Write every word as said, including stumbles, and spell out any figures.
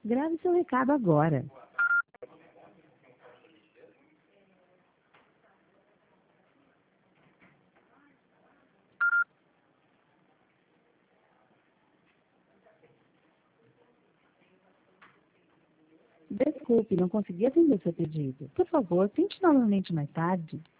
Grave seu recado agora. Desculpe, não consegui atender seu pedido. Por favor, tente novamente mais tarde.